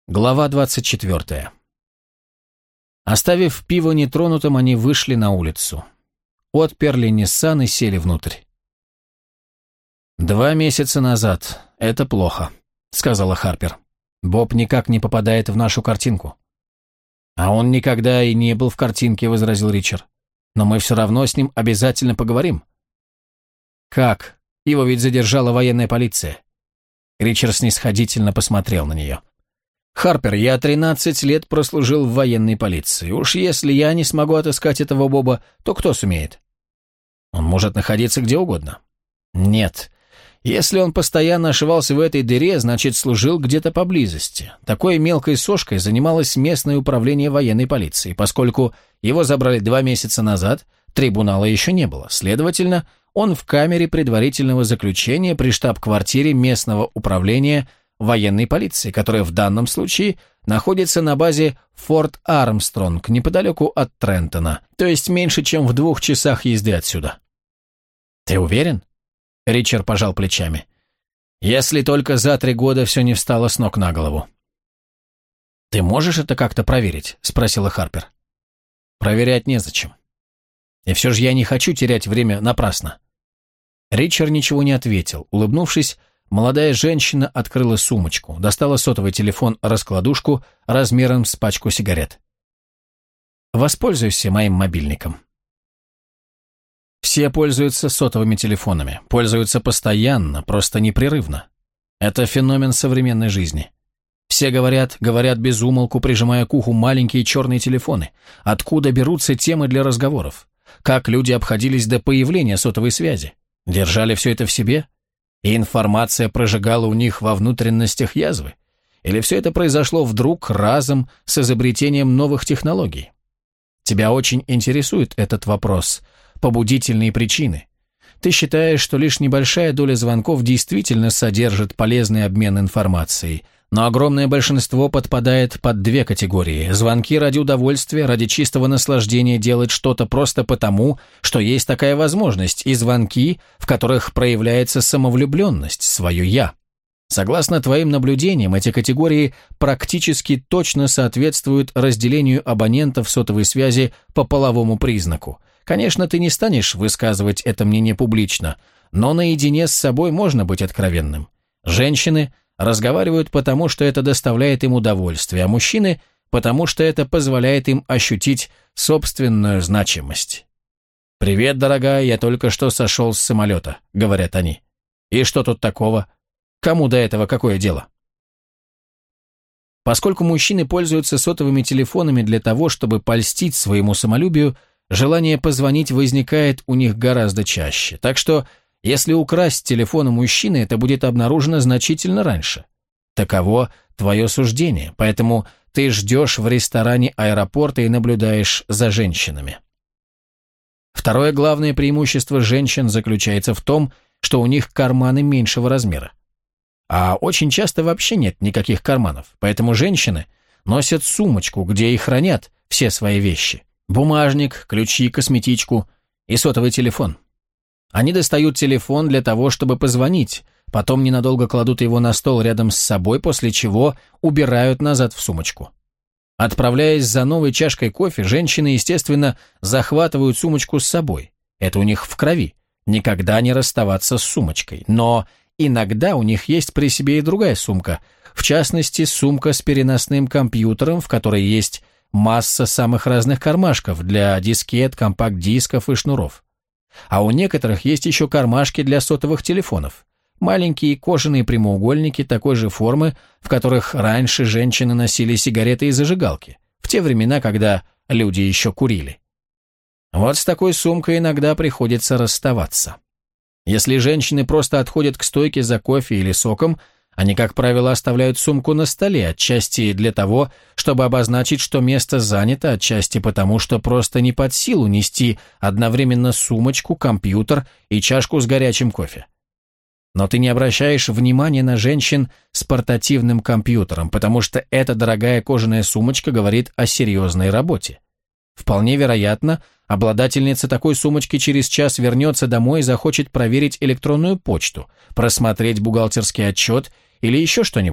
Глава 24. Оставив пиво нетронутым, они вышли на улицу. Отперли Ниссан и сели внутрь. 2 месяца назад. Это плохо, сказала Харпер. Боб никак не попадает в нашу картинку. А он никогда и не был в картинке, возразил Ричард. Но мы все равно с ним обязательно поговорим. Как? Его ведь задержала военная полиция. Ричард снисходительно посмотрел на нее. «Харпер, я 13 лет прослужил в военной полиции. Уж если я не смогу отыскать этого Боба, то кто сумеет? Он может находиться где угодно». «Нет. Если он постоянно ошивался в этой дыре, значит, служил где-то поблизости. Такой мелкой сошкой занималось местное управление военной полиции. Поскольку его забрали 2 месяца назад, трибунала еще не было. Следовательно, он в камере предварительного заключения при штаб-квартире местного управления военной полиции, которая в данном случае находится на базе Форт Армстронг, неподалеку от Трентона, то есть меньше, чем в 2 часах езды отсюда. Ты уверен? Ричард пожал плечами. Если только за 3 года все не встало с ног на голову. Ты можешь это как-то проверить? Спросила Харпер. Проверять незачем. И все же я не хочу терять время напрасно. Ричард ничего не ответил. Улыбнувшись, молодая женщина открыла сумочку, достала сотовый телефон-раскладушку размером с пачку сигарет. «Воспользуйся моим мобильником». Все пользуются сотовыми телефонами, пользуются постоянно, просто непрерывно. Это феномен современной жизни. Все говорят без умолку, прижимая к уху маленькие черные телефоны. Откуда берутся темы для разговоров? Как люди обходились до появления сотовой связи? Держали все это в себе? И информация прожигала у них во внутренностях язвы? Или все это произошло вдруг, разом, с изобретением новых технологий? Тебя очень интересует этот вопрос. Побудительные причины. Ты считаешь, что лишь небольшая доля звонков действительно содержит полезный обмен информацией, но огромное большинство подпадает под 2 категории. Звонки ради удовольствия, ради чистого наслаждения делать что-то просто потому, что есть такая возможность, и звонки, в которых проявляется самовлюбленность, свое «я». Согласно твоим наблюдениям, эти категории практически точно соответствуют разделению абонентов сотовой связи по половому признаку. Конечно, ты не станешь высказывать это мнение публично, но наедине с собой можно быть откровенным. Женщины разговаривают потому, что это доставляет им удовольствие, а мужчины – потому, что это позволяет им ощутить собственную значимость. «Привет, дорогая, я только что сошел с самолета», – говорят они. «И что тут такого? Кому до этого какое дело?» Поскольку мужчины пользуются сотовыми телефонами для того, чтобы польстить своему самолюбию, желание позвонить возникает у них гораздо чаще. Так что, если украсть телефон у мужчины, это будет обнаружено значительно раньше. Таково твое суждение, поэтому ты ждешь в ресторане аэропорта и наблюдаешь за женщинами. Второе главное преимущество женщин заключается в том, что у них карманы меньшего размера. А очень часто вообще нет никаких карманов, поэтому женщины носят сумочку, где и хранят все свои вещи. Бумажник, ключи, косметичку и сотовый телефон. Они достают телефон для того, чтобы позвонить, потом ненадолго кладут его на стол рядом с собой, после чего убирают назад в сумочку. Отправляясь за новой чашкой кофе, женщины, естественно, захватывают сумочку с собой. Это у них в крови. Никогда не расставаться с сумочкой. Но иногда у них есть при себе и другая сумка, в частности, сумка с переносным компьютером, в которой есть масса самых разных кармашков для дискет, компакт-дисков и шнуров. А у некоторых есть еще кармашки для сотовых телефонов. Маленькие кожаные прямоугольники такой же формы, в которых раньше женщины носили сигареты и зажигалки, в те времена, когда люди еще курили. Вот с такой сумкой иногда приходится расставаться. Если женщины просто отходят к стойке за кофе или соком, они, как правило, оставляют сумку на столе, отчасти для того, чтобы обозначить, что место занято, отчасти потому, что просто не под силу нести одновременно сумочку, компьютер и чашку с горячим кофе. Но ты не обращаешь внимания на женщин с портативным компьютером, потому что эта дорогая кожаная сумочка говорит о серьезной работе. Вполне вероятно, обладательница такой сумочки через час вернется домой и захочет проверить электронную почту, просмотреть бухгалтерский отчет или еще что-нибудь,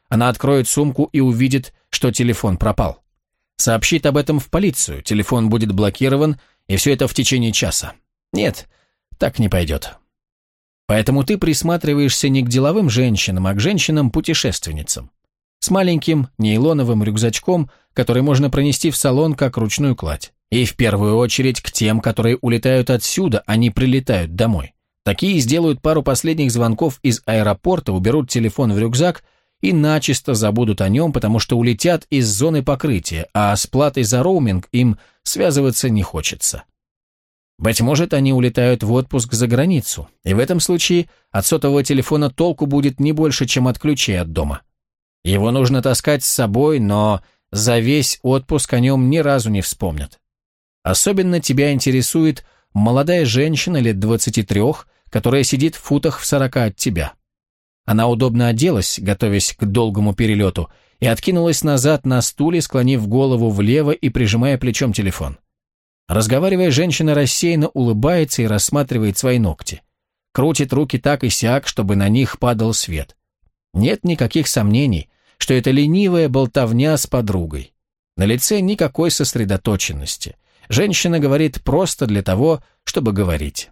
Она откроет сумку и увидит, что телефон пропал. Сообщит об этом в полицию, телефон будет блокирован, и все это в течение часа. Нет, так не пойдет. Поэтому ты присматриваешься не к деловым женщинам, а к женщинам-путешественницам. С маленьким нейлоновым рюкзачком, который можно пронести в салон как ручную кладь. И в первую очередь к тем, которые улетают отсюда, а не прилетают домой. Такие сделают пару последних звонков из аэропорта, уберут телефон в рюкзак и начисто забудут о нем, потому что улетят из зоны покрытия, а с платой за роуминг им связываться не хочется. Быть может, они улетают в отпуск за границу, и в этом случае от сотового телефона толку будет не больше, чем от ключей от дома. Его нужно таскать с собой, но за весь отпуск о нем ни разу не вспомнят. Особенно тебя интересует молодая женщина лет 23, которая сидит в футах в 40 от тебя. Она удобно оделась, готовясь к долгому перелету, и откинулась назад на стуле, склонив голову влево и прижимая плечом телефон. Разговаривая, женщина рассеянно улыбается и рассматривает свои ногти. Крутит руки так и сяк, чтобы на них падал свет. Нет никаких сомнений, что это ленивая болтовня с подругой. На лице никакой сосредоточенности. Женщина говорит просто для того, чтобы говорить.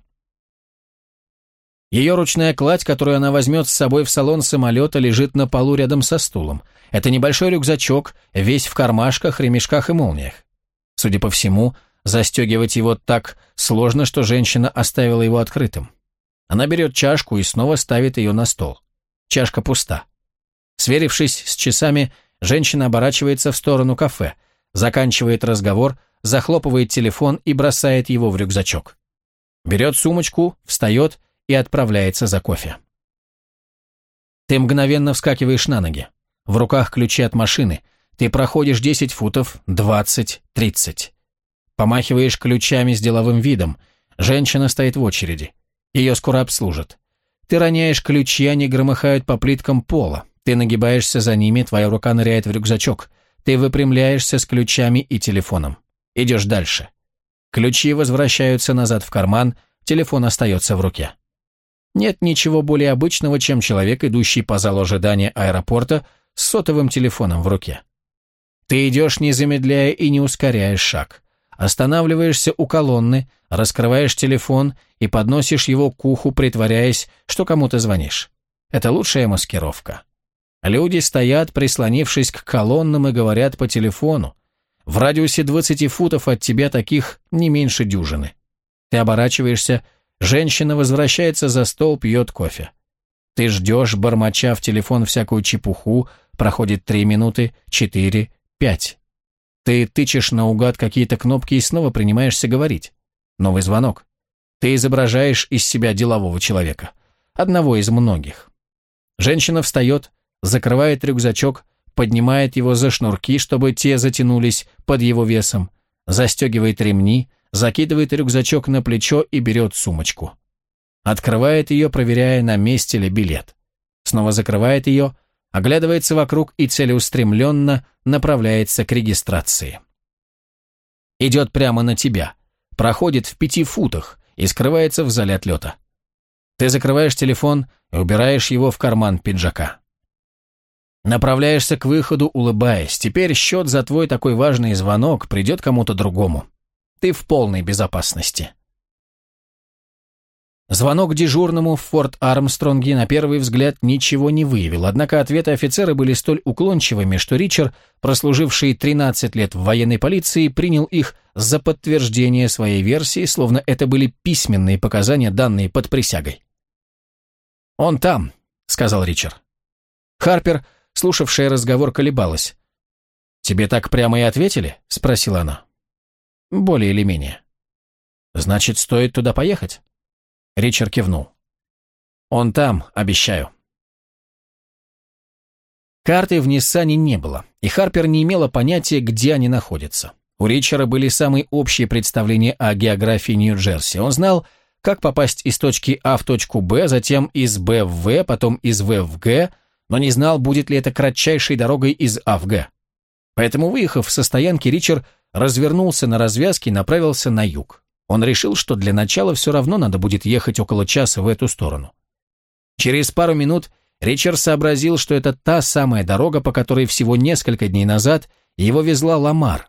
Ее ручная кладь, которую она возьмет с собой в салон самолета, лежит на полу рядом со стулом. Это небольшой рюкзачок, весь в кармашках, ремешках и молниях. Судя по всему, застегивать его так сложно, что женщина оставила его открытым. Она берет чашку и снова ставит ее на стол. Чашка пуста. Сверившись с часами, женщина оборачивается в сторону кафе, заканчивает разговор, захлопывает телефон и бросает его в рюкзачок. Берет сумочку, встает и отправляется за кофе. Ты мгновенно вскакиваешь на ноги. В руках ключи от машины. Ты проходишь 10 футов, 20, 30. Помахиваешь ключами с деловым видом. Женщина стоит в очереди. Ее скоро обслужат. Ты роняешь ключи, они громыхают по плиткам пола. Ты нагибаешься за ними, твоя рука ныряет в рюкзачок. Ты выпрямляешься с ключами и телефоном. Идешь дальше. Ключи возвращаются назад в карман, телефон остается в руке. Нет ничего более обычного, чем человек, идущий по залу ожидания аэропорта с сотовым телефоном в руке. Ты идешь, не замедляя и не ускоряешь шаг. Останавливаешься у колонны, раскрываешь телефон и подносишь его к уху, притворяясь, что кому-то звонишь. Это лучшая маскировка. Люди стоят, прислонившись к колоннам, и говорят по телефону. В радиусе 20 футов от тебя таких не меньше дюжины. Ты оборачиваешься, женщина возвращается за стол, пьет кофе. Ты ждешь, бормоча в телефон всякую чепуху, проходит 3 минуты, 4, 5. Ты тычешь наугад какие-то кнопки и снова принимаешься говорить. Новый звонок. Ты изображаешь из себя делового человека. Одного из многих. Женщина встает, закрывает рюкзачок, поднимает его за шнурки, чтобы те затянулись под его весом, застегивает ремни, закидывает рюкзачок на плечо и берет сумочку. Открывает ее, проверяя, на месте ли билет. Снова закрывает ее, оглядывается вокруг и целеустремленно направляется к регистрации. Идет прямо на тебя, проходит в 5 футах и скрывается в зале отлета. Ты закрываешь телефон и убираешь его в карман пиджака. Направляешься к выходу, улыбаясь. Теперь счет за твой такой важный звонок придет кому-то другому. Ты в полной безопасности. Звонок дежурному в Форт Армстронге на первый взгляд ничего не выявил, однако ответы офицера были столь уклончивыми, что Ричард, прослуживший 13 лет в военной полиции, принял их за подтверждение своей версии, словно это были письменные показания, данные под присягой. «Он там», — сказал Ричард. Харпер, слушавшая разговор, колебалась. «Тебе так прямо и ответили?» — спросила она. «Более или менее». «Значит, стоит туда поехать?» Ричард кивнул. «Он там, обещаю». Карты в Ниссане не было, и Харпер не имела понятия, где они находятся. У Ричарда были самые общие представления о географии Нью-Джерси. Он знал, как попасть из точки А в точку Б, затем из Б в В, потом из В в Г, но не знал, будет ли это кратчайшей дорогой из А в Г. Поэтому, выехав со стоянки, Ричард развернулся на развязке и направился на юг. Он решил, что для начала все равно надо будет ехать около часа в эту сторону. Через пару минут Ричард сообразил, что это та самая дорога, по которой всего несколько дней назад его везла Ламар.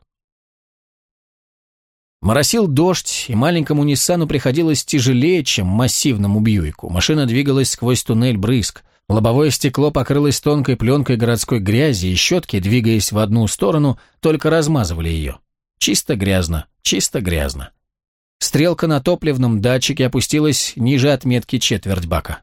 Моросил дождь, и маленькому Ниссану приходилось тяжелее, чем массивному Бьюику. Машина двигалась сквозь туннель брызг. Лобовое стекло покрылось тонкой пленкой городской грязи, и щетки, двигаясь в одну сторону, только размазывали ее. Чисто грязно, чисто грязно. Стрелка на топливном датчике опустилась ниже отметки четверть бака.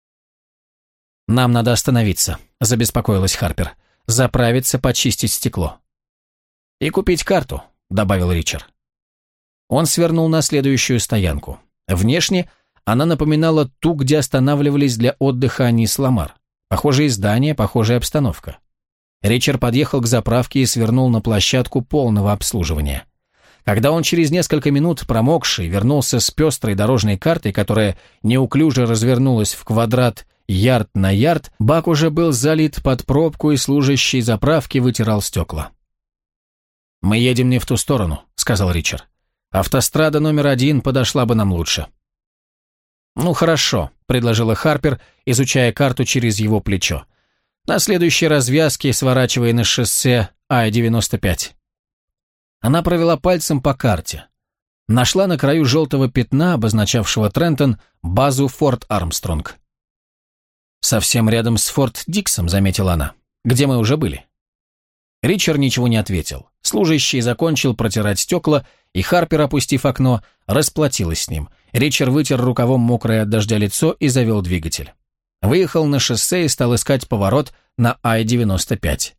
«Нам надо остановиться», – забеспокоилась Харпер. «Заправиться, почистить стекло». «И купить карту», – добавил Ричард. Он свернул на следующую стоянку. Внешне она напоминала ту, где останавливались для отдыха они с Ламар. Похожие здания, похожая обстановка. Ричард подъехал к заправке и свернул на площадку полного обслуживания. Когда он через несколько минут, промокший, вернулся с пестрой дорожной картой, которая неуклюже развернулась в квадрат ярд на ярд, бак уже был залит под пробку, и служащий заправки вытирал стекла. «Мы едем не в ту сторону», — сказал Ричард. «Автострада номер 1 подошла бы нам лучше». «Ну хорошо», — предложила Харпер, изучая карту через его плечо. «На следующей развязке, сворачивая на шоссе А-95». Она провела пальцем по карте. Нашла на краю желтого пятна, обозначавшего Трентон, базу Форт Армстронг. «Совсем рядом с Форт Диксом», — заметила она. «Где мы уже были?» Ричард ничего не ответил. Служащий закончил протирать стекла, и Харпер, опустив окно, расплатилась с ним. Ричард вытер рукавом мокрое от дождя лицо и завел двигатель. Выехал на шоссе и стал искать поворот на Ай-95.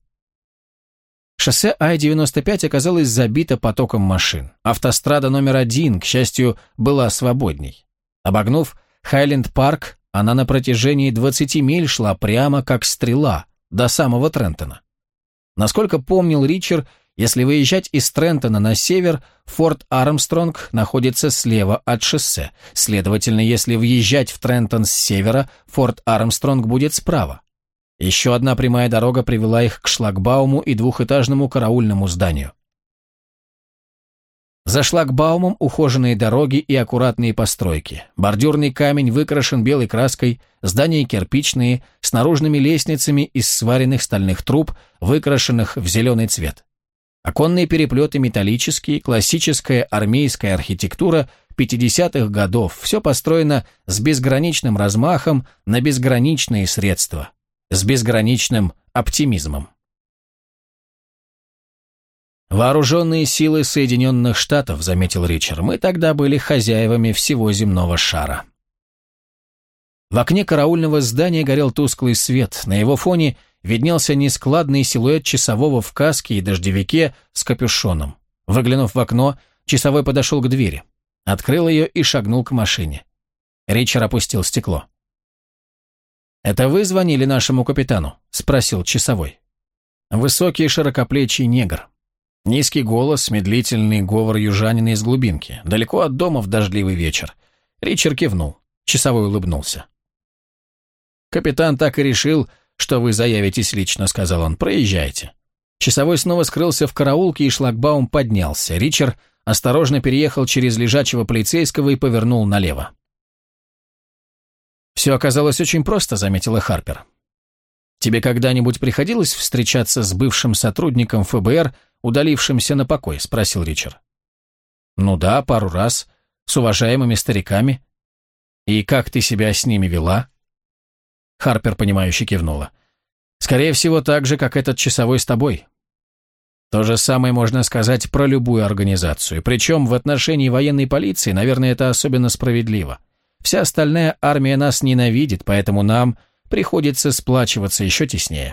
Шоссе Ай-95 оказалось забито потоком машин. Автострада номер 1, к счастью, была свободней. Обогнув Хайленд-парк, она на протяжении 20 миль шла прямо как стрела до самого Трентона. Насколько помнил Ричард, если выезжать из Трентона на север, Форт Армстронг находится слева от шоссе. Следовательно, если въезжать в Трентон с севера, Форт Армстронг будет справа. Еще одна прямая дорога привела их к шлагбауму и двухэтажному караульному зданию. За шлагбаумом ухоженные дороги и аккуратные постройки. Бордюрный камень выкрашен белой краской, здания кирпичные, с наружными лестницами из сваренных стальных труб, выкрашенных в зеленый цвет. Оконные переплеты металлические, классическая армейская архитектура 50-х годов, все построено с безграничным размахом на безграничные средства, с безграничным оптимизмом. «Вооруженные силы Соединенных Штатов», — заметил Ричард, — «мы тогда были хозяевами всего земного шара». В окне караульного здания горел тусклый свет, на его фоне виднелся нескладный силуэт часового в каске и дождевике с капюшоном. Выглянув в окно, часовой подошел к двери, открыл ее и шагнул к машине. Ричард опустил стекло. «Это вы звонили нашему капитану?» — спросил часовой. Высокий широкоплечий негр. Низкий голос, медлительный говор южанина из глубинки. Далеко от дома в дождливый вечер. Ричард кивнул. Часовой улыбнулся. «Капитан так и решил, что вы заявитесь лично», — сказал он. «Проезжайте». Часовой снова скрылся в караулке, и шлагбаум поднялся. Ричард осторожно переехал через лежачего полицейского и повернул налево. «Все оказалось очень просто», — заметила Харпер. «Тебе когда-нибудь приходилось встречаться с бывшим сотрудником ФБР, удалившимся на покой?» — спросил Ричард. «Ну да, пару раз. С уважаемыми стариками. И как ты себя с ними вела?» Харпер, понимающе кивнула. «Скорее всего, так же, как этот часовой с тобой. То же самое можно сказать про любую организацию. Причем в отношении военной полиции, наверное, это особенно справедливо. Вся остальная армия нас ненавидит, поэтому нам приходится сплачиваться еще теснее».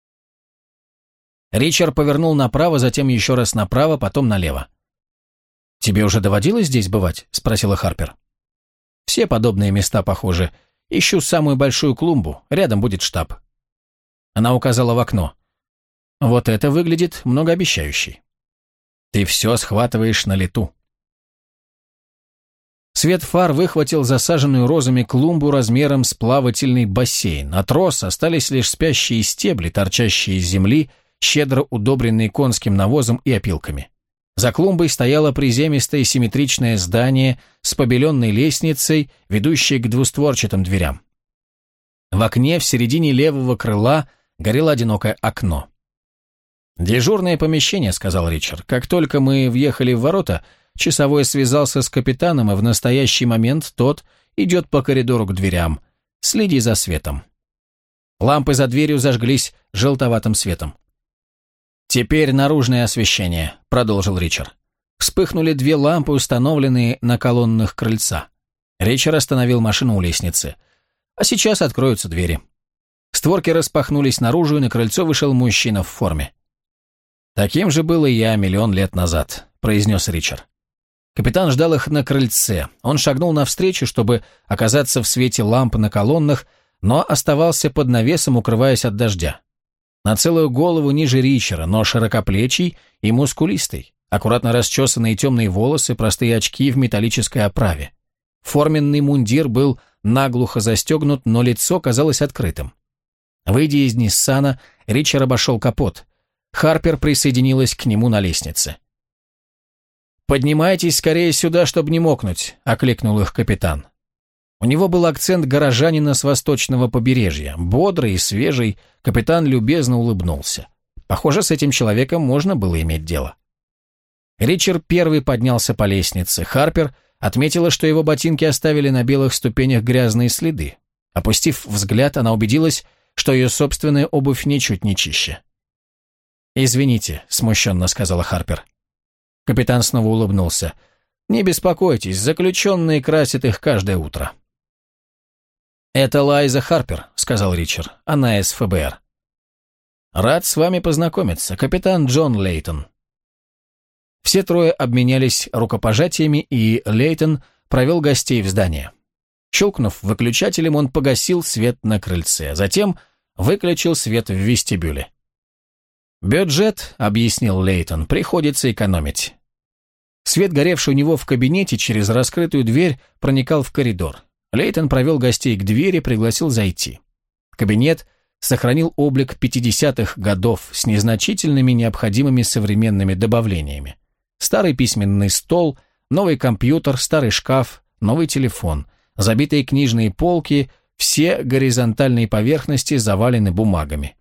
Ричард повернул направо, затем еще раз направо, потом налево. «Тебе уже доводилось здесь бывать?» — спросила Харпер. «Все подобные места похожи. Ищу самую большую клумбу, рядом будет штаб». Она указала в окно. «Вот это выглядит многообещающе. Ты все схватываешь на лету». Свет фар выхватил засаженную розами клумбу размером с плавательный бассейн. От роз остались лишь спящие стебли, торчащие из земли, щедро удобренные конским навозом и опилками. За клумбой стояло приземистое симметричное здание с побеленной лестницей, ведущей к двустворчатым дверям. В окне в середине левого крыла горело одинокое окно. «Дежурное помещение», — сказал Ричард. «Как только мы въехали в ворота, часовой связался с капитаном, и в настоящий момент тот идет по коридору к дверям. Следи за светом». Лампы за дверью зажглись желтоватым светом. «Теперь наружное освещение», — продолжил Ричард. Вспыхнули 2 лампы, установленные на колоннах крыльца. Ричард остановил машину у лестницы. «А сейчас откроются двери». Створки распахнулись наружу, и на крыльцо вышел мужчина в форме. «Таким же был и я 1 000 000 лет назад», — произнес Ричард. Капитан ждал их на крыльце. Он шагнул навстречу, чтобы оказаться в свете ламп на колоннах, но оставался под навесом, укрываясь от дождя. На целую голову ниже Ричарда, но широкоплечий и мускулистый, аккуратно расчесанные темные волосы, простые очки в металлической оправе. Форменный мундир был наглухо застегнут, но лицо казалось открытым. Выйдя из Ниссана, Ричард обошел капот. Харпер присоединилась к нему на лестнице. «Поднимайтесь скорее сюда, чтобы не мокнуть», — окликнул их капитан. У него был акцент горожанина с восточного побережья. Бодрый и свежий, капитан любезно улыбнулся. Похоже, с этим человеком можно было иметь дело. Ричард первый поднялся по лестнице. Харпер отметила, что его ботинки оставили на белых ступенях грязные следы. Опустив взгляд, она убедилась, что ее собственная обувь ничуть не чище. «Извините», — смущенно сказала Харпер. Капитан снова улыбнулся. «Не беспокойтесь, заключенные красят их каждое утро». «Это Лайза Харпер», — сказал Ричард. «Она из ФБР». «Рад с вами познакомиться, капитан Джон Лейтон». Все трое обменялись рукопожатиями, и Лейтон провел гостей в здание. Щелкнув выключателем, он погасил свет на крыльце, затем выключил свет в вестибюле. «Бюджет», — объяснил Лейтон, — «приходится экономить». Свет, горевший у него в кабинете, через раскрытую дверь проникал в коридор. Лейтон провел гостей к двери, пригласил зайти. Кабинет сохранил облик 50-х годов с незначительными необходимыми современными добавлениями. Старый письменный стол, новый компьютер, старый шкаф, новый телефон, забитые книжные полки, все горизонтальные поверхности завалены бумагами.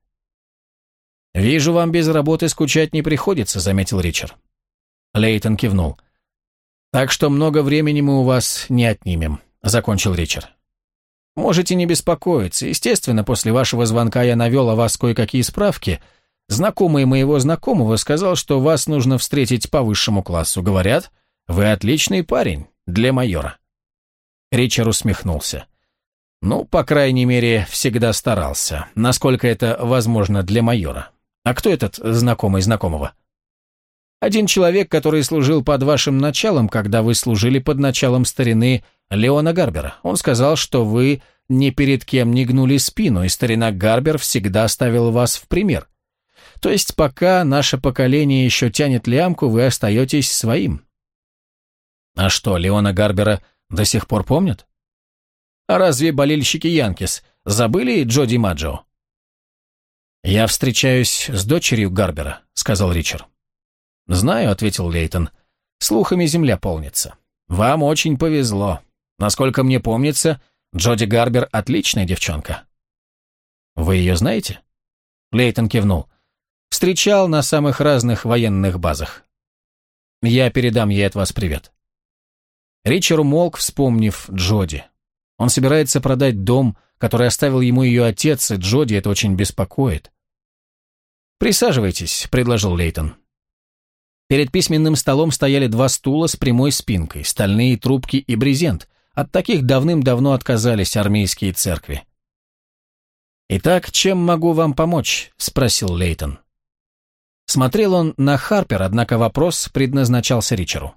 «Вижу, вам без работы скучать не приходится», — заметил Ричард. Лейтон кивнул. «Так что много времени мы у вас не отнимем», — закончил Ричард. «Можете не беспокоиться. Естественно, после вашего звонка я навел о вас кое-какие справки. Знакомый моего знакомого сказал, что вас нужно встретить по высшему классу. Говорят, вы отличный парень для майора». Ричард усмехнулся. «Ну, по крайней мере, всегда старался, насколько это возможно для майора. А кто этот знакомый знакомого?» «Один человек, который служил под вашим началом, когда вы служили под началом старины Леона Гарбера. Он сказал, что вы ни перед кем не гнули спину, и старина Гарбер всегда ставил вас в пример. То есть пока наше поколение еще тянет лямку, вы остаетесь своим». «А что, Леона Гарбера до сих пор помнят?» «А разве болельщики Янкис забыли Джо Димаджо?» «Я встречаюсь с дочерью Гарбера», — сказал Ричард. «Знаю», — ответил Лейтон. «Слухами земля полнится. Вам очень повезло. Насколько мне помнится, Джоди Гарбер — отличная девчонка». «Вы ее знаете?» Лейтон кивнул. «Встречал на самых разных военных базах. Я передам ей от вас привет». Ричард умолк, вспомнив Джоди. Он собирается продать дом, который оставил ему ее отец, и Джоди это очень беспокоит. «Присаживайтесь», — предложил Лейтон. Перед письменным столом стояли 2 стула с прямой спинкой, стальные трубки и брезент. От таких давным-давно отказались армейские церкви. «Итак, чем могу вам помочь?» — спросил Лейтон. Смотрел он на Харпер, однако вопрос предназначался Ричарду.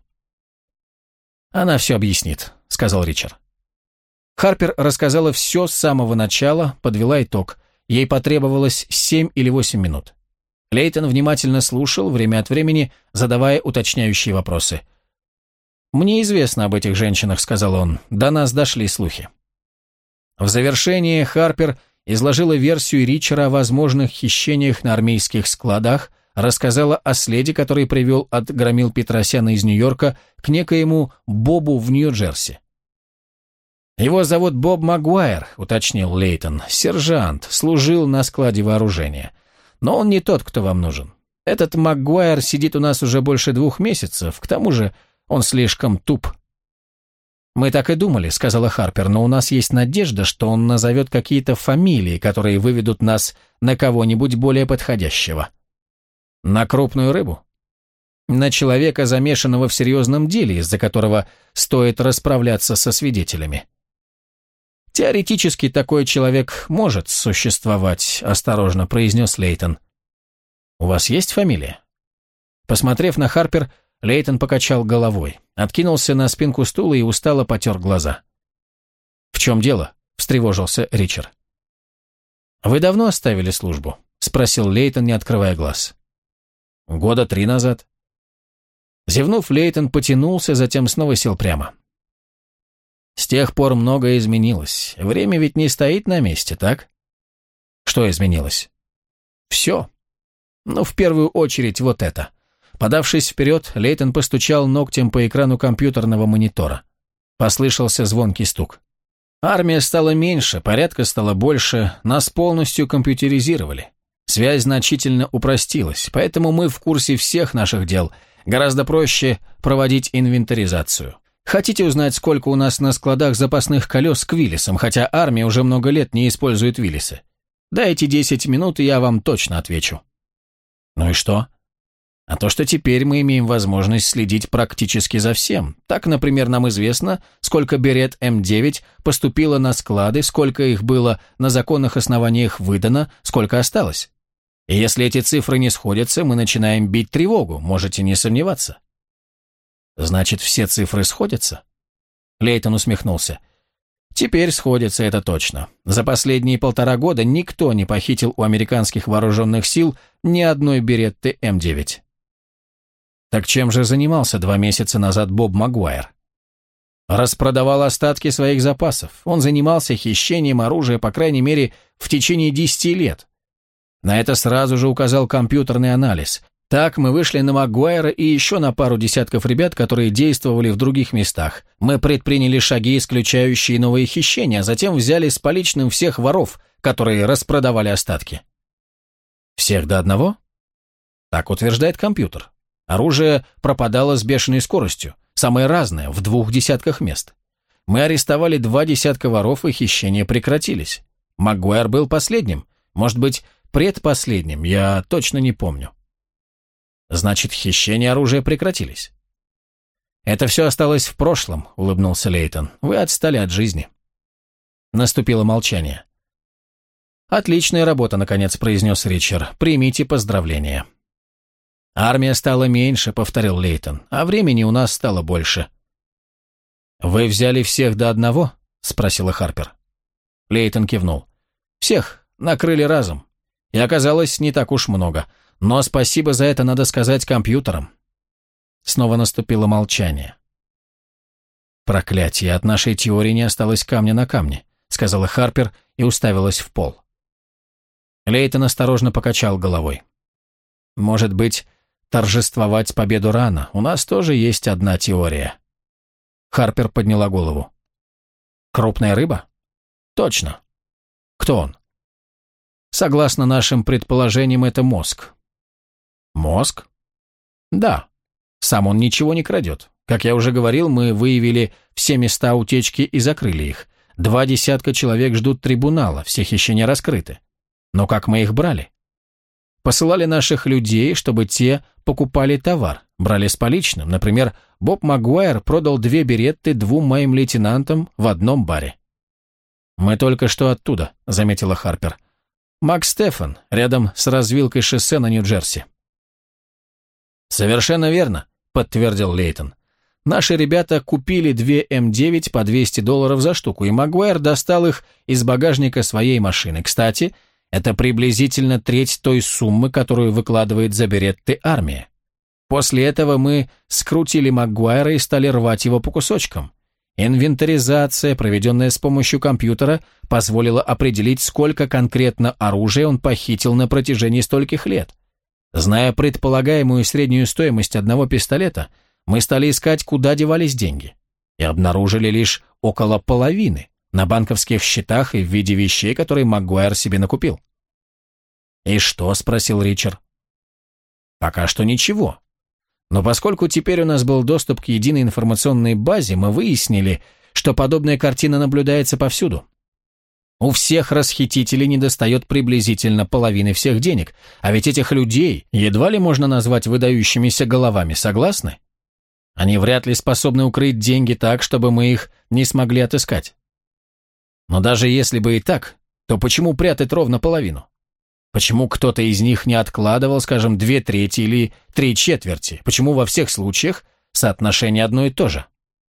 «Она все объяснит», — сказал Ричард. Харпер рассказала все с самого начала, подвела итог. Ей потребовалось 7 или 8 минут. Лейтон внимательно слушал, время от времени задавая уточняющие вопросы. «Мне известно об этих женщинах», — сказал он. «До нас дошли слухи». В завершение Харпер изложила версию Ричарда о возможных хищениях на армейских складах, рассказала о следе, который привел от громил Петросяна из Нью-Йорка к некоему Бобу в Нью-Джерси. «Его зовут Боб Магуайр», — уточнил Лейтон. «Сержант, служил на складе вооружения. Но он не тот, кто вам нужен. Этот Магуайр сидит у нас уже больше 2 месяцев, к тому же он слишком туп». «Мы так и думали», — сказала Харпер, «но у нас есть надежда, что он назовет какие-то фамилии, которые выведут нас на кого-нибудь более подходящего». «На крупную рыбу?» «На человека, замешанного в серьезном деле, из-за которого стоит расправляться со свидетелями». «Теоретически такой человек может существовать», — осторожно произнес Лейтон. «У вас есть фамилия?» Посмотрев на Харпер, Лейтон покачал головой, откинулся на спинку стула и устало потер глаза. «В чем дело?» — встревожился Ричард. «Вы давно оставили службу?» — спросил Лейтон, не открывая глаз. 3 года назад. Зевнув, Лейтон потянулся, затем снова сел прямо. «С тех пор многое изменилось. Время ведь не стоит на месте, так?» «Что изменилось?» «Все. Ну, в первую очередь, вот это». Подавшись вперед, Лейтон постучал ногтем по экрану компьютерного монитора. Послышался звонкий стук. «Армия стала меньше, порядка стало больше, нас полностью компьютеризировали. Связь значительно упростилась, поэтому мы в курсе всех наших дел. Гораздо проще проводить инвентаризацию. Хотите узнать, сколько у нас на складах запасных колес к Виллисам, хотя армия уже много лет не использует Виллисы? Дайте 10 минут, и я вам точно отвечу». «Ну и что?» «А то, что теперь мы имеем возможность следить практически за всем. Так, например, нам известно, сколько берет М9 поступило на склады, сколько их было на законных основаниях выдано, сколько осталось. И если эти цифры не сходятся, мы начинаем бить тревогу, можете не сомневаться». «Значит, все цифры сходятся?» Лейтон усмехнулся. «Теперь сходятся, это точно. За последние 1,5 года никто не похитил у американских вооруженных сил ни одной беретты М9. Так чем же занимался 2 месяца назад Боб Магуайр? Распродавал остатки своих запасов. Он занимался хищением оружия, по крайней мере, в течение 10 лет. На это сразу же указал компьютерный анализ. Так мы вышли на Магуайра и еще на пару десятков ребят, которые действовали в других местах. Мы предприняли шаги, исключающие новые хищения, а затем взяли с поличным всех воров, которые распродавали остатки. Всех до одного? Так утверждает компьютер. Оружие пропадало с бешеной скоростью, самое разное, в 2 десятках мест. Мы арестовали 2 десятка воров, и хищения прекратились. Магуайр был последним, может быть, предпоследним, я точно не помню. Значит, хищения оружия прекратились. «Это все осталось в прошлом», — улыбнулся Лейтон. «Вы отстали от жизни». Наступило молчание. «Отличная работа», — наконец произнес Ричард. «Примите поздравления». «Армия стала меньше», — повторил Лейтон, «а времени у нас стало больше». «Вы взяли всех до одного?» — спросила Харпер. Лейтон кивнул. «Всех накрыли разом. И оказалось, не так уж много. Но спасибо за это надо сказать компьютерам». Снова наступило молчание. «Проклятие, от нашей теории не осталось камня на камне», — сказала Харпер и уставилась в пол. Лейтон осторожно покачал головой. «Может быть, торжествовать победу рано. У нас тоже есть одна теория». Харпер подняла голову. «Крупная рыба?» «Точно». «Кто он?» «Согласно нашим предположениям, это мозг». «Мозг?» «Да. Сам он ничего не крадет. Как я уже говорил, мы выявили все места утечки и закрыли их. 2 десятка человек ждут трибунала, все хищения раскрыты. Но как мы их брали? Посылали наших людей, чтобы те покупали товар, брали с поличным. Например, Боб Магуайр продал 2 беретты 2 моим лейтенантам в одном баре». «Мы только что оттуда», — заметила Харпер. «Мак Стефан, рядом с развилкой шоссе на Нью-Джерси». «Совершенно верно», — подтвердил Лейтон. «Наши ребята купили 2 М9 по $200 за штуку, и Магуайр достал их из багажника своей машины. Кстати, это приблизительно треть той суммы, которую выкладывает за беретты армия. После этого мы скрутили Магуайра и стали рвать его по кусочкам. Инвентаризация, проведенная с помощью компьютера, позволила определить, сколько конкретно оружия он похитил на протяжении стольких лет. Зная предполагаемую среднюю стоимость одного пистолета, мы стали искать, куда девались деньги. и обнаружили лишь около половины на банковских счетах и в виде вещей, которые Магуайр себе накупил. «И что?» – спросил Ричард. «Пока что ничего. Но поскольку теперь у нас был доступ к единой информационной базе, мы выяснили, что подобная картина наблюдается повсюду. У всех расхитителей недостает приблизительно половины всех денег, а ведь этих людей едва ли можно назвать выдающимися головами, согласны? Они вряд ли способны укрыть деньги так, чтобы мы их не смогли отыскать. Но даже если бы и так, то почему прятать ровно половину? Почему кто-то из них не откладывал, скажем, 2/3 или 3/4? Почему во всех случаях соотношение одно и то же?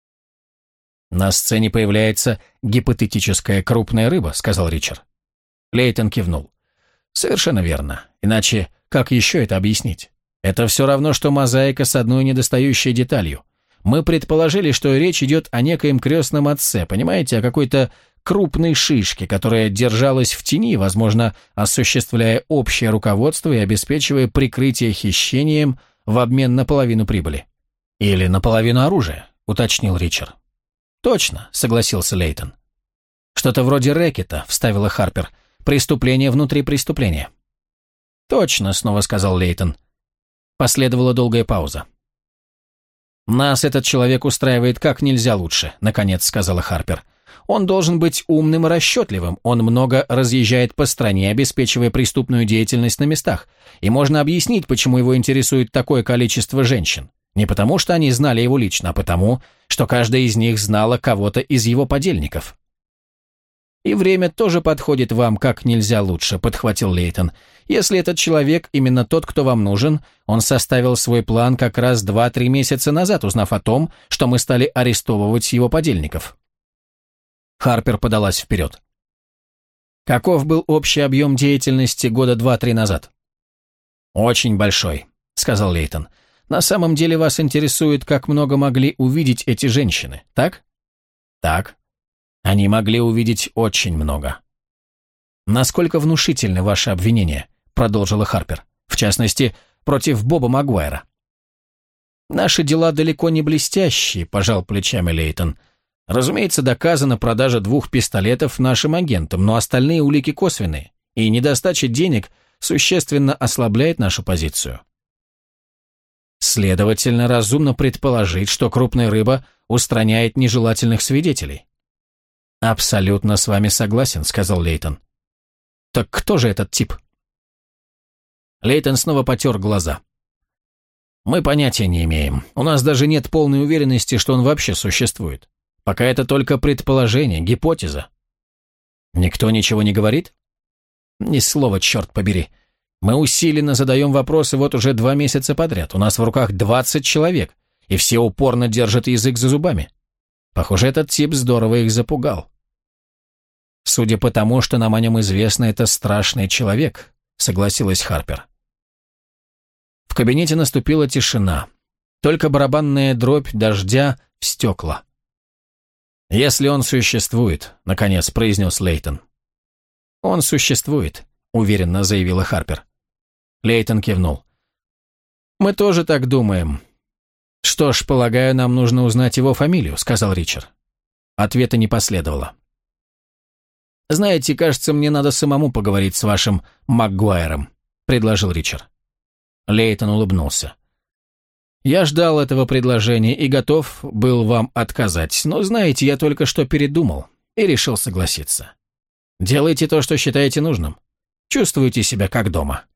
«На сцене появляется гипотетическая крупная рыба», — сказал Ричард. Лейтон кивнул. «Совершенно верно. Иначе как еще это объяснить? Это все равно, что мозаика с одной недостающей деталью. Мы предположили, что речь идет о некоем крестном отце, понимаете, о какой-то крупной шишке, которая держалась в тени, возможно, осуществляя общее руководство и обеспечивая прикрытие хищением в обмен на половину прибыли. Или на половину оружия», — уточнил Ричард. «Точно», — согласился Лейтон. «Что-то вроде рэкета», — вставила Харпер. «Преступление внутри преступления». «Точно», — снова сказал Лейтон. Последовала долгая пауза. «Нас этот человек устраивает как нельзя лучше», — наконец сказала Харпер. «Он должен быть умным и расчетливым, он много разъезжает по стране, обеспечивая преступную деятельность на местах, и можно объяснить, почему его интересует такое количество женщин. Не потому, что они знали его лично, а потому, что каждая из них знала кого-то из его подельников». «И время тоже подходит вам как нельзя лучше», — подхватил Лейтон. «Если этот человек именно тот, кто вам нужен, он составил свой план как раз 2-3 месяца назад, узнав о том, что мы стали арестовывать его подельников». Харпер подалась вперед. «Каков был общий объем деятельности года 2-3 назад?» «Очень большой», — сказал Лейтон. «На самом деле вас интересует, как много могли увидеть эти женщины, так?» «Так. Они могли увидеть очень много». «Насколько внушительны ваши обвинения?» — продолжила Харпер. «В частности, против Боба Магуайра». «Наши дела далеко не блестящие», — пожал плечами Лейтон. «Разумеется, доказана продажа 2 пистолетов нашим агентам, но остальные улики косвенные, и недостача денег существенно ослабляет нашу позицию». «Следовательно, разумно предположить, что крупная рыба устраняет нежелательных свидетелей». «Абсолютно с вами согласен», — сказал Лейтон. «Так кто же этот тип?» Лейтон снова потер глаза. «Мы понятия не имеем. У нас даже нет полной уверенности, что он вообще существует. Пока это только предположение, гипотеза». «Никто ничего не говорит?» «Ни слова, черт побери. Мы усиленно задаем вопросы вот уже 2 месяца подряд. У нас в руках 20 человек, и все упорно держат язык за зубами. Похоже, этот тип здорово их запугал». «Судя по тому, что нам о нем известно, это страшный человек», — согласилась Харпер. В кабинете наступила тишина. Только барабанная дробь дождя в стекла. «Если он существует», — наконец произнес Лейтон. «Он существует», — уверенно заявила Харпер. Лейтон кивнул. «Мы тоже так думаем». «Что ж, полагаю, нам нужно узнать его фамилию», — сказал Ричард. Ответа не последовало. «Знаете, кажется, мне надо самому поговорить с вашим Магуайром», — предложил Ричард. Лейтон улыбнулся. «Я ждал этого предложения и готов был вам отказать, но, знаете, я только что передумал и решил согласиться. Делайте то, что считаете нужным. Чувствуйте себя как дома».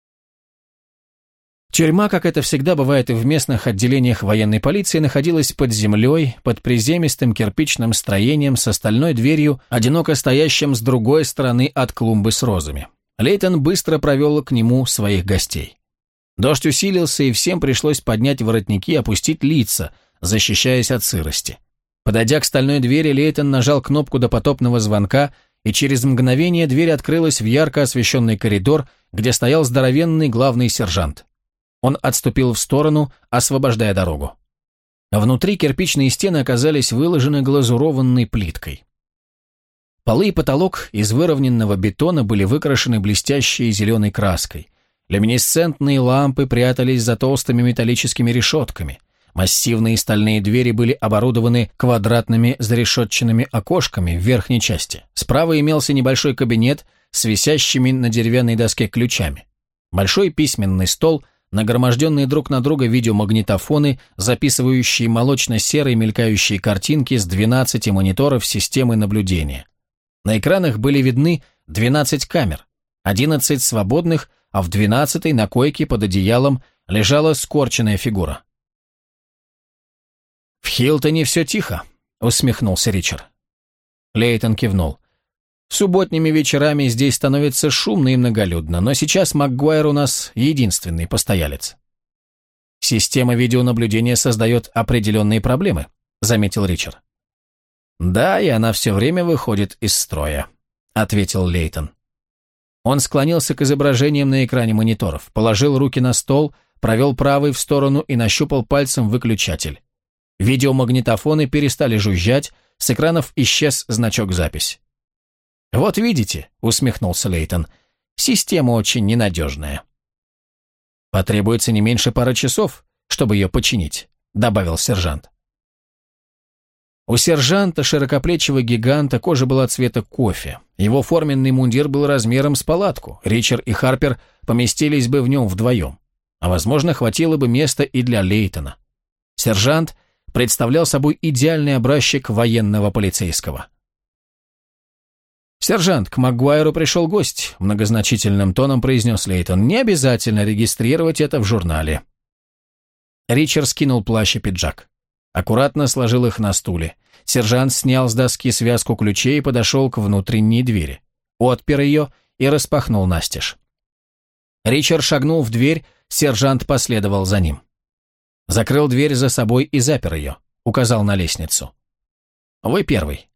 Тюрьма, как это всегда бывает и в местных отделениях военной полиции, находилась под землей, под приземистым кирпичным строением с остальной дверью, одиноко стоящим с другой стороны от клумбы с розами. Лейтон быстро провел к нему своих гостей. Дождь усилился, и всем пришлось поднять воротники и опустить лица, защищаясь от сырости. Подойдя к стальной двери, Лейтон нажал кнопку допотопного звонка, и через мгновение дверь открылась в ярко освещенный коридор, где стоял здоровенный главный сержант. Он отступил в сторону, освобождая дорогу. Внутри кирпичные стены оказались выложены глазурованной плиткой. Полы и потолок из выровненного бетона были выкрашены блестящей зеленой краской. Люминесцентные лампы прятались за толстыми металлическими решетками. Массивные стальные двери были оборудованы квадратными зарешетченными окошками в верхней части. Справа имелся небольшой кабинет с висящими на деревянной доске ключами. Большой письменный стол, нагроможденные друг на друга видеомагнитофоны, записывающие молочно-серые мелькающие картинки с 12 мониторов системы наблюдения. На экранах были видны 12 камер, 11 свободных, а в 12-й на койке под одеялом лежала скорченная фигура. «В Хилтоне все тихо», — усмехнулся Ричард. Лейтон кивнул. «Субботними вечерами здесь становится шумно и многолюдно, но сейчас Макгуайр у нас единственный постоялец». «Система видеонаблюдения создает определенные проблемы», — заметил Ричард. «Да, и она все время выходит из строя», — ответил Лейтон. Он склонился к изображениям на экране мониторов, положил руки на стол, провел правой в сторону и нащупал пальцем выключатель. Видеомагнитофоны перестали жужжать, с экранов исчез значок «Запись». «Вот видите», — усмехнулся Лейтон, — «система очень ненадежная». «Потребуется не меньше пары часов, чтобы ее починить», — добавил сержант. У сержанта, широкоплечего гиганта, кожа была цвета кофе. Его форменный мундир был размером с палатку. Ричард и Харпер поместились бы в нем вдвоем. А, возможно, хватило бы места и для Лейтона. Сержант представлял собой идеальный образчик военного полицейского. «Сержант, к Макгуайру пришел гость», — многозначительным тоном произнес Лейтон. «Не обязательно регистрировать это в журнале». Ричард скинул плащ и пиджак. Аккуратно сложил их на стуле. Сержант снял с доски связку ключей и подошел к внутренней двери. Отпер ее и распахнул настежь. Ричард шагнул в дверь, сержант последовал за ним. Закрыл дверь за собой и запер ее. Указал на лестницу. «Вы первый».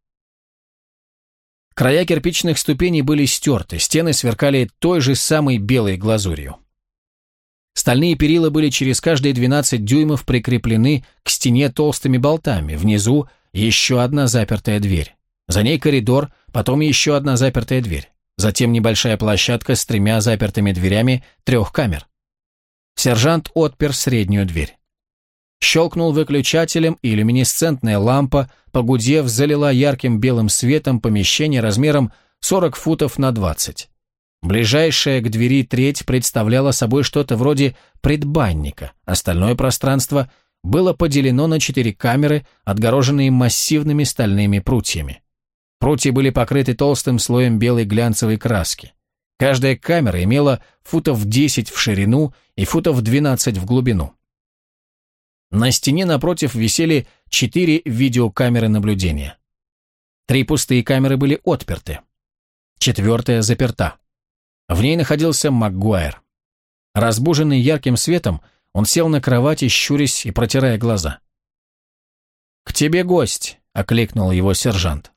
Края кирпичных ступеней были стерты, стены сверкали той же самой белой глазурью. Стальные перила были через каждые 12 дюймов прикреплены к стене толстыми болтами. Внизу еще одна запертая дверь. За ней коридор, потом еще одна запертая дверь. Затем небольшая площадка с 3 запертыми дверями 3 камер. Сержант отпер среднюю дверь. Щелкнул выключателем, и люминесцентная лампа, погудев, залила ярким белым светом помещение размером 40 футов на 20. Ближайшая к двери треть представляла собой что-то вроде предбанника. Остальное пространство было поделено на 4 камеры, отгороженные массивными стальными прутьями. Прутья были покрыты толстым слоем белой глянцевой краски. Каждая камера имела футов 10 в ширину и футов 12 в глубину. На стене напротив висели 4 видеокамеры наблюдения. 3 пустые камеры были отперты. 4-я заперта. В ней находился Макгуайр. Разбуженный ярким светом, он сел на кровати, щурясь и протирая глаза. «К тебе гость», — окликнул его сержант.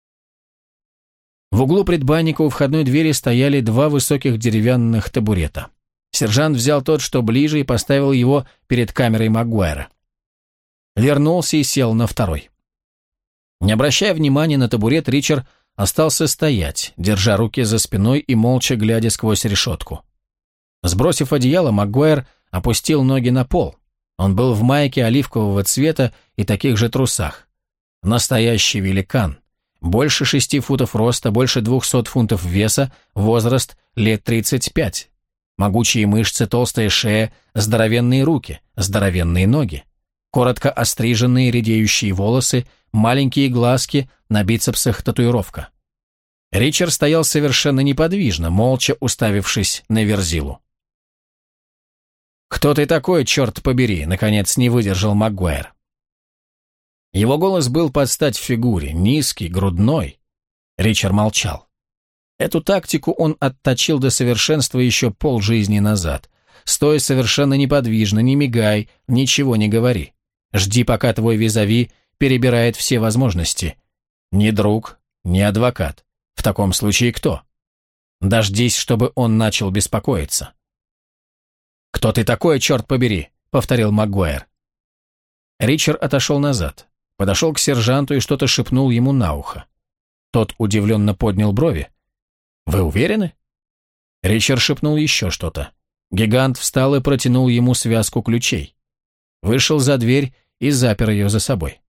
В углу предбанника у входной двери стояли 2 высоких деревянных табурета. Сержант взял тот, что ближе, и поставил его перед камерой Макгуайра. Вернулся и сел на второй. Не обращая внимания на табурет, Ричард остался стоять, держа руки за спиной и молча глядя сквозь решетку. Сбросив одеяло, Макгуайр опустил ноги на пол. Он был в майке оливкового цвета и таких же трусах. Настоящий великан. Больше 6 футов роста, больше 200 фунтов веса, возраст лет 35. Могучие мышцы, толстая шея, здоровенные руки, здоровенные ноги. Коротко остриженные редеющие волосы, маленькие глазки, на бицепсах татуировка. Ричард стоял совершенно неподвижно, молча уставившись на Верзилу. «Кто ты такой, черт побери?» — наконец не выдержал Макгуайр. Его голос был под стать фигуре, низкий, грудной. Ричард молчал. Эту тактику он отточил до совершенства еще полжизни назад. Стой совершенно неподвижно, не мигай, ничего не говори. Жди, пока твой визави перебирает все возможности. Ни друг, ни адвокат. В таком случае кто? Дождись, чтобы он начал беспокоиться. «Кто ты такой, черт побери?» — повторил Макгуайр. Ричард отошел назад, подошел к сержанту и что-то шепнул ему на ухо. Тот удивленно поднял брови. «Вы уверены?» Ричард шепнул еще что-то. Гигант встал и протянул ему связку ключей. вышел за дверь и запер ее за собой.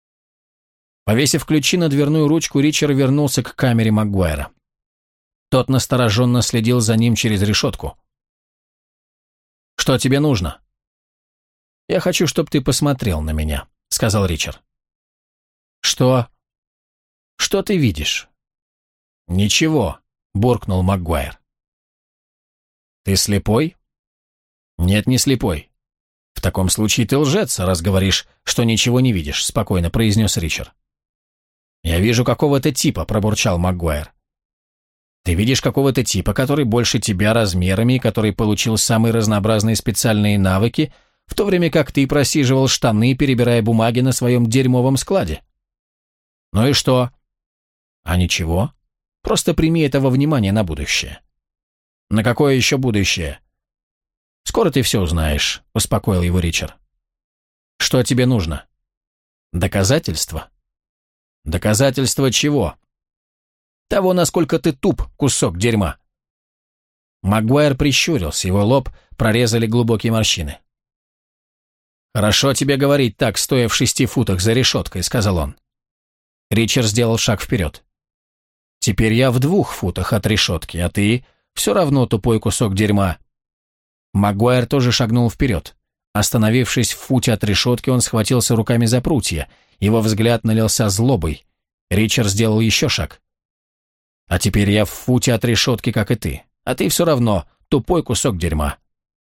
Повесив ключи на дверную ручку, Ричард вернулся к камере Магуайра. Тот настороженно следил за ним через решетку. «Что тебе нужно?» «Я хочу, чтобы ты посмотрел на меня», — сказал Ричард. «Что? Что ты видишь?» «Ничего», — буркнул Магуайр. «Ты слепой?» «Нет, не слепой». «В таком случае ты лжец, раз говоришь, что ничего не видишь», — спокойно произнес Ричард. «Я вижу какого-то типа», — пробурчал Магуайр. «Ты видишь какого-то типа, который больше тебя размерами и который получил самые разнообразные специальные навыки, в то время как ты просиживал штаны, перебирая бумаги на своем дерьмовом складе. Ну и что?» «А ничего. Просто прими это во внимание на будущее». «На какое еще будущее?» «Скоро ты все узнаешь», — успокоил его Ричард. «Что тебе нужно?» «Доказательства». «Доказательства чего?» «Того, насколько ты туп, кусок дерьма». Магуайр прищурился, его лоб прорезали глубокие морщины. «Хорошо тебе говорить так, стоя в 6 футах за решеткой», — сказал он. Ричард сделал шаг вперед. «Теперь я в 2 футах от решетки, а ты все равно тупой кусок дерьма». Магуайр тоже шагнул вперед. Остановившись в футе от решетки, он схватился руками за прутья. Его взгляд налился злобой. Ричард сделал еще шаг. «А теперь я в футе от решетки, как и ты, а ты все равно тупой кусок дерьма».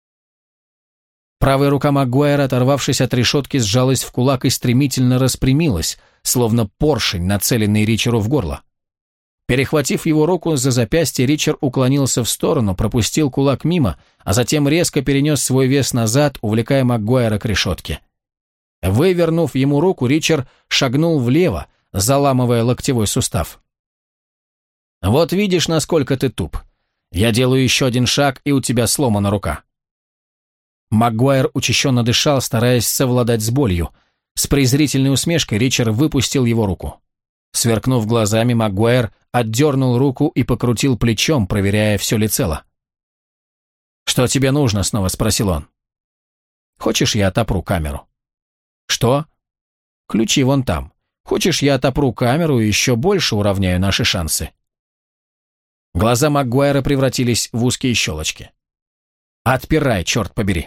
Правая рука Магуайра, оторвавшись от решетки, сжалась в кулак и стремительно распрямилась, словно поршень, нацеленный Ричарду в горло. Перехватив его руку за запястье, Ричард уклонился в сторону, пропустил кулак мимо, а затем резко перенес свой вес назад, увлекая Магуайра к решетке. Вывернув ему руку, Ричард шагнул влево, заламывая локтевой сустав. «Вот видишь, насколько ты туп. Я делаю еще один шаг, и у тебя сломана рука». Магуайр учащенно дышал, стараясь совладать с болью. С презрительной усмешкой Ричард выпустил его руку. Сверкнув глазами, Магуайр отдернул руку и покрутил плечом, проверяя, все ли цело. «Что тебе нужно?» — снова спросил он. «Хочешь, я отопру камеру?» «Что?» «Ключи вон там. Хочешь, я отопру камеру и еще больше уравняю наши шансы?» Глаза Магуайра превратились в узкие щелочки. «Отпирай, черт побери!»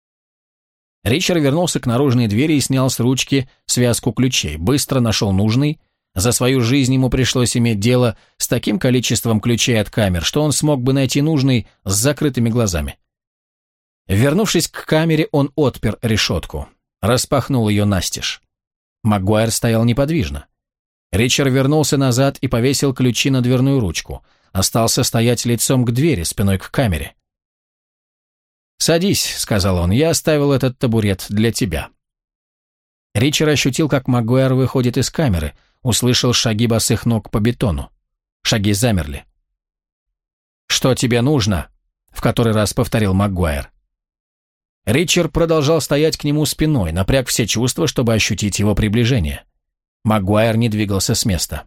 Ричард вернулся к наружной двери и снял с ручки связку ключей, быстро нашел нужный. За свою жизнь ему пришлось иметь дело с таким количеством ключей от камер, что он смог бы найти нужный с закрытыми глазами. Вернувшись к камере, он отпер решетку, распахнул ее настежь. Магуайр стоял неподвижно. Ричард вернулся назад и повесил ключи на дверную ручку, остался стоять лицом к двери, спиной к камере. «Садись», — сказал он, — «я оставил этот табурет для тебя». Ричард ощутил, как Магуайр выходит из камеры, услышал шаги босых ног по бетону. Шаги замерли. «Что тебе нужно?» — в который раз повторил Магуайр. Ричард продолжал стоять к нему спиной, напряг все чувства, чтобы ощутить его приближение. Магуайр не двигался с места.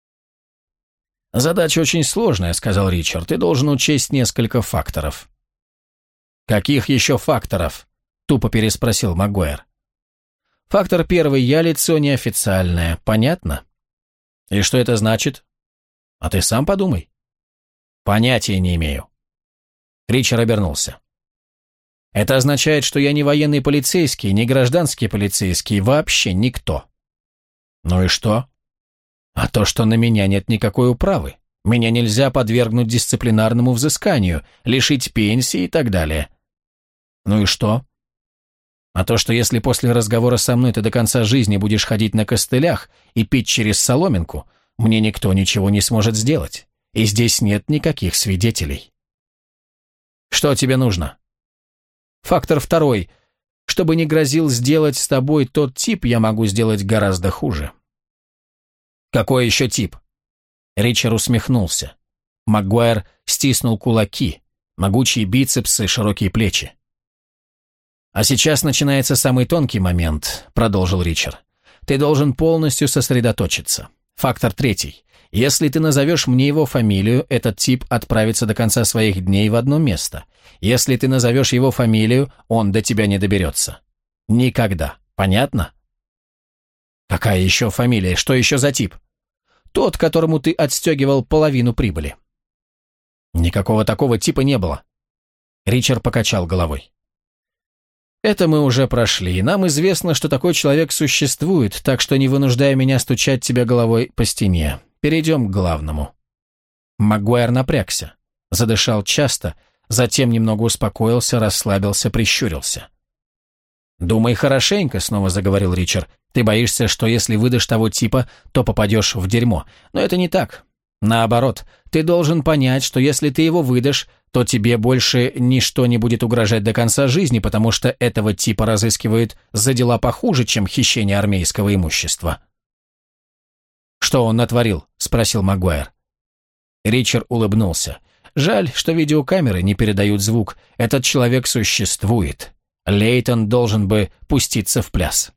«Задача очень сложная», — сказал Ричард. «Ты должен учесть несколько факторов». «Каких еще факторов?» — тупо переспросил Магуайр. «Фактор первый — я лицо неофициальное. Понятно? И что это значит? А ты сам подумай». «Понятия не имею». Ричард обернулся. «Это означает, что я не военный полицейский, не гражданский полицейский, вообще никто». «Ну и что?» «А то, что на меня нет никакой управы. Меня нельзя подвергнуть дисциплинарному взысканию, лишить пенсии и так далее». «Ну и что?» «А то, что если после разговора со мной ты до конца жизни будешь ходить на костылях и пить через соломинку, мне никто ничего не сможет сделать, и здесь нет никаких свидетелей». «Что тебе нужно?» «Фактор второй. Чтобы не грозил сделать с тобой тот тип, я могу сделать гораздо хуже». «Какой еще тип?» Ричард усмехнулся. Магуайр стиснул кулаки, могучие бицепсы, широкие плечи. «А сейчас начинается самый тонкий момент», — продолжил Ричард. «Ты должен полностью сосредоточиться. Фактор третий. Если ты назовешь мне его фамилию, этот тип отправится до конца своих дней в одно место. Если ты назовешь его фамилию, он до тебя не доберется. Никогда. Понятно? Какая еще фамилия? Что еще за тип? Тот, которому ты отстегивал половину прибыли. Никакого такого типа не было. Ричард покачал головой. Это мы уже прошли. Нам известно, что такой человек существует, так что не вынуждай меня стучать тебя головой по стене. Перейдем к главному. Магуайр напрягся, задышал часто, затем немного успокоился, расслабился, прищурился. «Думай хорошенько», — снова заговорил Ричард. «Ты боишься, что если выдашь того типа, то попадешь в дерьмо. Но это не так. Наоборот, ты должен понять, что если ты его выдашь, то тебе больше ничто не будет угрожать до конца жизни, потому что этого типа разыскивают за дела похуже, чем хищение армейского имущества». «Что он натворил?» — спросил Магуайр. Ричард улыбнулся. «Жаль, что видеокамеры не передают звук. Этот человек существует. Лейтон должен бы пуститься в пляс».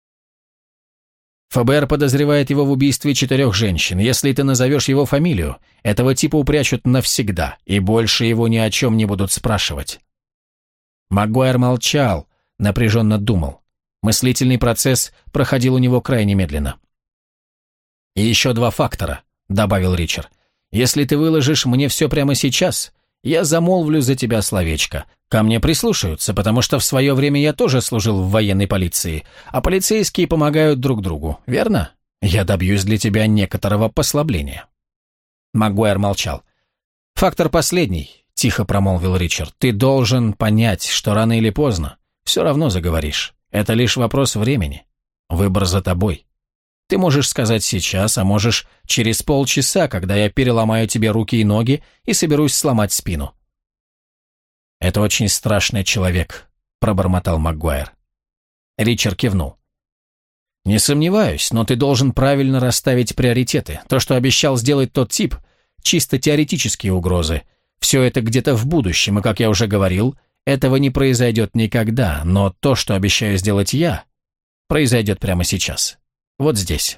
ФБР подозревает его в убийстве 4 женщин. Если ты назовешь его фамилию, этого типа упрячут навсегда, и больше его ни о чем не будут спрашивать. Магуайр молчал, напряженно думал. Мыслительный процесс проходил у него крайне медленно. «И еще 2 фактора», — добавил Ричард. «Если ты выложишь мне все прямо сейчас, я замолвлю за тебя словечко. Ко мне прислушаются, потому что в свое время я тоже служил в военной полиции, а полицейские помогают друг другу, верно? Я добьюсь для тебя некоторого послабления». Магуайр молчал. «Фактор последний», — тихо промолвил Ричард. «Ты должен понять, что рано или поздно все равно заговоришь. Это лишь вопрос времени. Выбор за тобой. Ты можешь сказать сейчас, а можешь через полчаса, когда я переломаю тебе руки и ноги и соберусь сломать спину». «Это очень страшный человек», — пробормотал Магуайр. Ричард кивнул. «Не сомневаюсь, но ты должен правильно расставить приоритеты. То, что обещал сделать тот тип, чисто теоретические угрозы. Все это где-то в будущем, и, как я уже говорил, этого не произойдет никогда, но то, что обещаю сделать я, произойдет прямо сейчас. Вот здесь».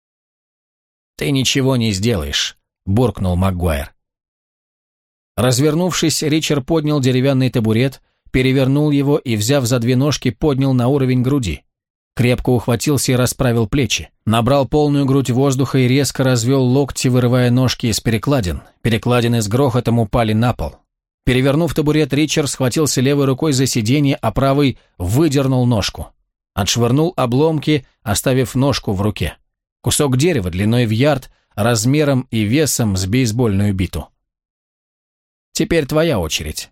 «Ты ничего не сделаешь», — буркнул Магуайр. Развернувшись, Ричард поднял деревянный табурет, перевернул его и, взяв за 2 ножки, поднял на уровень груди. Крепко ухватился и расправил плечи. Набрал полную грудь воздуха и резко развел локти, вырывая ножки из перекладин. Перекладины с грохотом упали на пол. Перевернув табурет, Ричард схватился левой рукой за сиденье, а правой выдернул ножку. Отшвырнул обломки, оставив ножку в руке. Кусок дерева длиной в ярд, размером и весом с бейсбольную биту. «Теперь твоя очередь».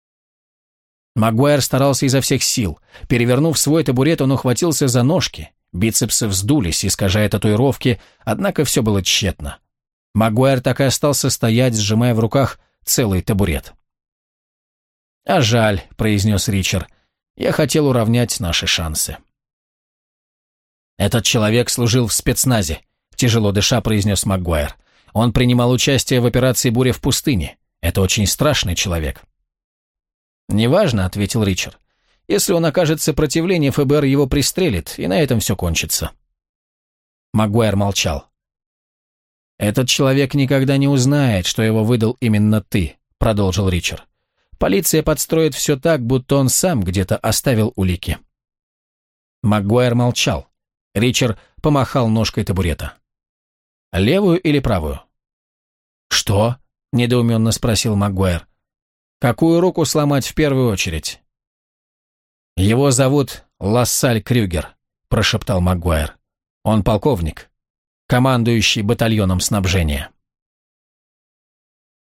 Магуайр старался изо всех сил. Перевернув свой табурет, он ухватился за ножки. Бицепсы вздулись, искажая татуировки, однако все было тщетно. Магуайр так и остался стоять, сжимая в руках целый табурет. «А жаль», — произнес Ричард, — «я хотел уравнять наши шансы». «Этот человек служил в спецназе», — тяжело дыша произнес Магуайр. «Он принимал участие в операции «Буря в пустыне». Это очень страшный человек». «Неважно», — ответил Ричард. «Если он окажет сопротивление, ФБР его пристрелит, и на этом все кончится». Магуайр молчал. «Этот человек никогда не узнает, что его выдал именно ты», — продолжил Ричард. «Полиция подстроит все так, будто он сам где-то оставил улики». Магуайр молчал. Ричард помахал ножкой табурета. «Левую или правую?» «Что?» — недоуменно спросил Магуайр. «Какую руку сломать в первую очередь?» «Его зовут Лассаль Крюгер», — прошептал Магуайр. «Он полковник, командующий батальоном снабжения».